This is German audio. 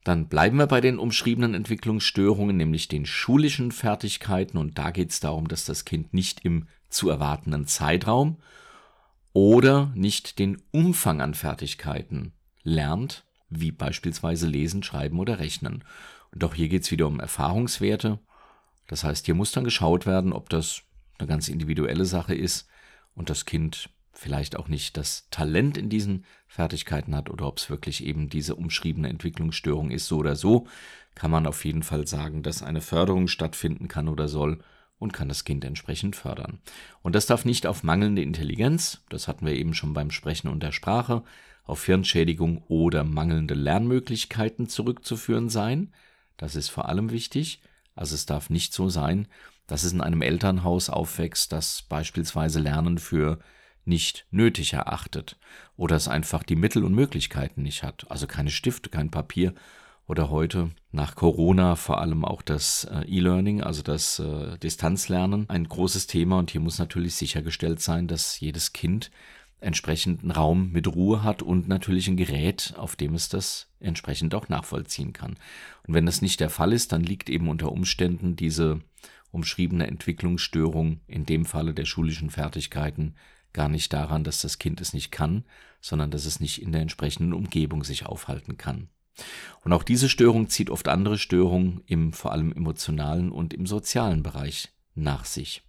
Dann bleiben wir bei den umschriebenen Entwicklungsstörungen, nämlich den schulischen Fertigkeiten. Und da geht es darum, dass das Kind nicht im zu erwartenden Zeitraum oder nicht den Umfang an Fertigkeiten lernt, wie beispielsweise Lesen, Schreiben oder Rechnen. Und auch hier geht es wieder um Erfahrungswerte. Das heißt, hier muss dann geschaut werden, ob das eine ganz individuelle Sache ist und das Kind vielleicht auch nicht das Talent in diesen Fertigkeiten hat oder ob es wirklich eben diese umschriebene Entwicklungsstörung ist. So oder so kann man auf jeden Fall sagen, dass eine Förderung stattfinden kann oder soll und kann das Kind entsprechend fördern. Und das darf nicht auf mangelnde Intelligenz, das hatten wir eben schon beim Sprechen und der Sprache, auf Hirnschädigung oder mangelnde Lernmöglichkeiten zurückzuführen sein. Das ist vor allem wichtig. Also es darf nicht so sein, dass es in einem Elternhaus aufwächst, das beispielsweise Lernen für nicht nötig erachtet oder es einfach die Mittel und Möglichkeiten nicht hat. Also keine Stifte, kein Papier oder heute nach Corona vor allem auch das E-Learning, also das Distanzlernen, ein großes Thema. Und hier muss natürlich sichergestellt sein, dass jedes Kind entsprechend einen Raum mit Ruhe hat und natürlich ein Gerät, auf dem es das entsprechend auch nachvollziehen kann. Und wenn das nicht der Fall ist, dann liegt eben unter Umständen diese umschriebene Entwicklungsstörung, in dem Falle der schulischen Fertigkeiten, gar nicht daran, dass das Kind es nicht kann, sondern dass es nicht in der entsprechenden Umgebung sich aufhalten kann. Und auch diese Störung zieht oft andere Störungen vor allem emotionalen und im sozialen Bereich nach sich.